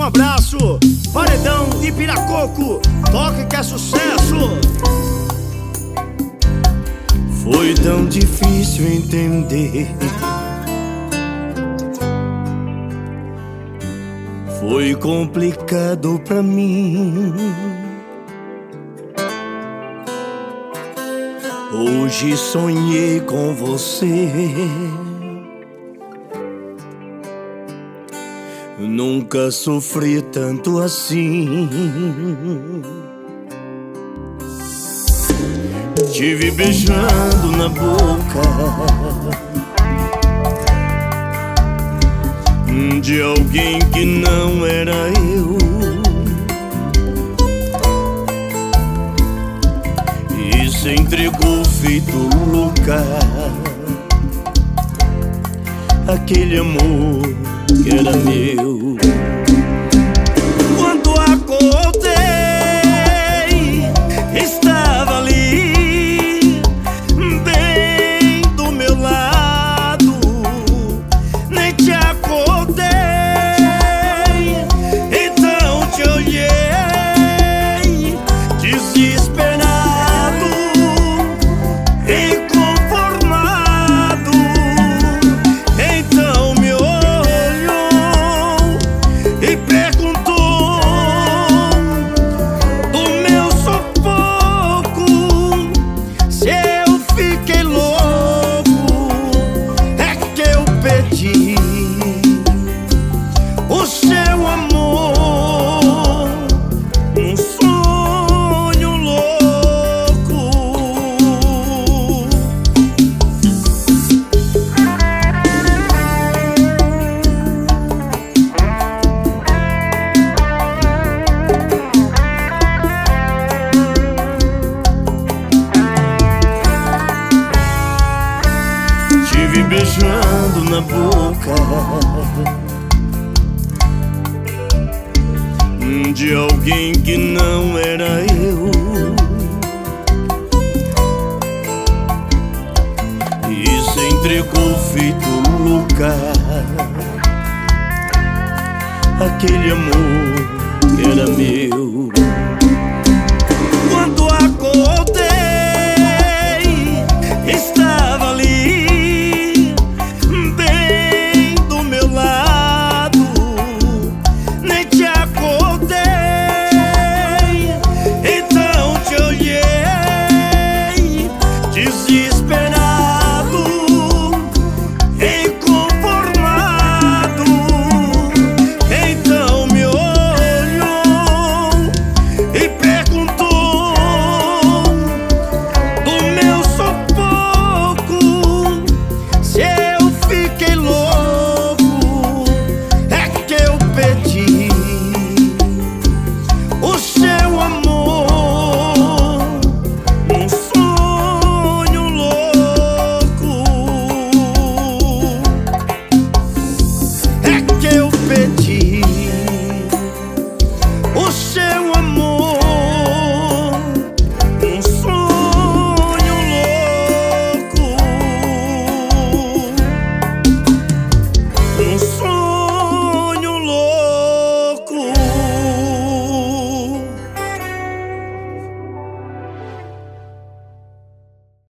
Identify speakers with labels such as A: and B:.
A: Um abraço, Paredão e Piracoco, toque que é sucesso.
B: Foi tão difícil entender, foi complicado pra mim. Hoje sonhei com você, nunca sofri tanto assim. Tive beijando na boca de alguém que não era eu, e se entregou feito louca aquele amor que era meu. Quando acordei, estava ali, bem do meu lado. Nem te acordei, então te olhei, desesperado, inconformado. Então me olhou e perguntou do meu sufoco, se eu fiquei louco. É que eu pedi o seu amor, um sonho louco. Tive beijando na boca de alguém que não era eu, e se entregou feito louca aquele amor que era meu.